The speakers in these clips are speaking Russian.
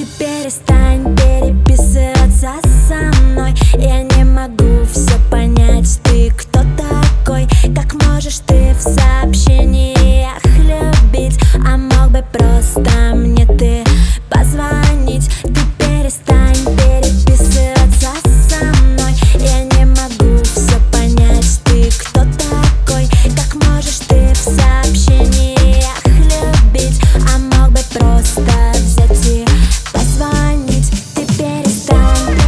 перестань переписываться со мной. Я не могу все понять, ты кто такой? Как можешь ты в сообщениях любить, а мог бы просто мне ты позвонить? Ты перестань переписываться со мной. Я не могу все понять, ты кто такой? Как можешь ты в сообщениях любить, а мог бы просто взять и позвонить? Ты перестань,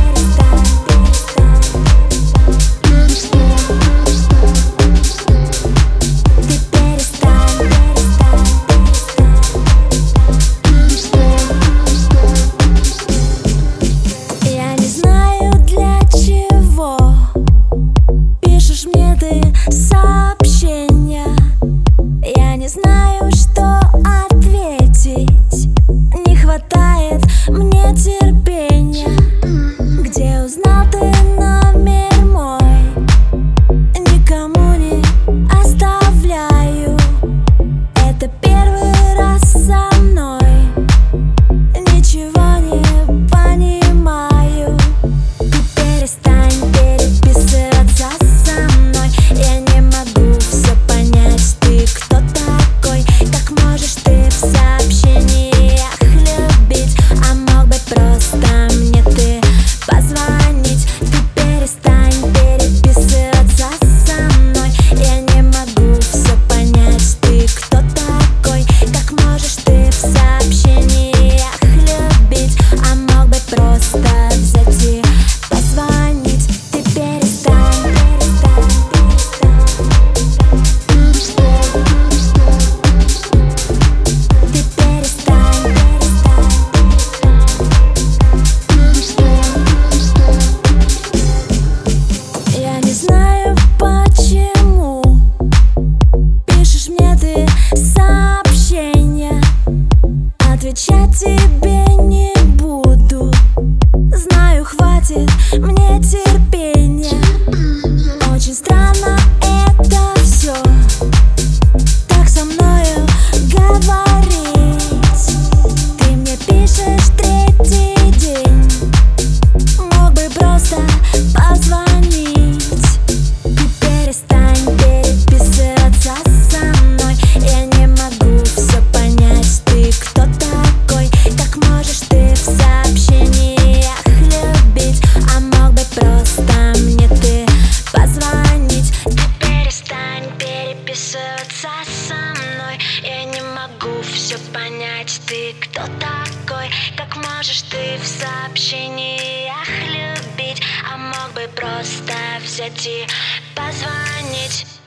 Я не знаю, для чего пишешь мне ты сообщения. Я не знаю, что ответить. Не хватает мне терпения. Где узнал ты номер мой? Никому не оставляю. Это первый раз со мной. Ничего не понимаю. Ты перестань переписываться со мной. Я не могу все понять, ты кто такой? Как можешь ты в сообщениях любить, а мог бы просто мне ты позвонить? Ты перестань переписываться со мной. Я не могу все понять, ты кто такой? Как можешь ты в сообщениях любить, а мог бы просто взять и позвонить? Ты перестань, Ты перестань, Я не знаю, почему пишешь мне ты сообщения. Отвечать тебе не буду. Знаю, хватит мне терпения. Очень странно это все, так со мною говорить. Ты мне пишешь третий день, мог бы просто позвонить. Ты перестань переписываться со мной. Я не могу все понять, ты кто такой? Как можешь ты в сообщениях любить, а мог бы просто мне ты позвонить? Ты перестань переписываться со мной. Я не могу все понять, ты кто такой? Как можешь ты в сообщениях любить, а мог бы просто взять и позвонить?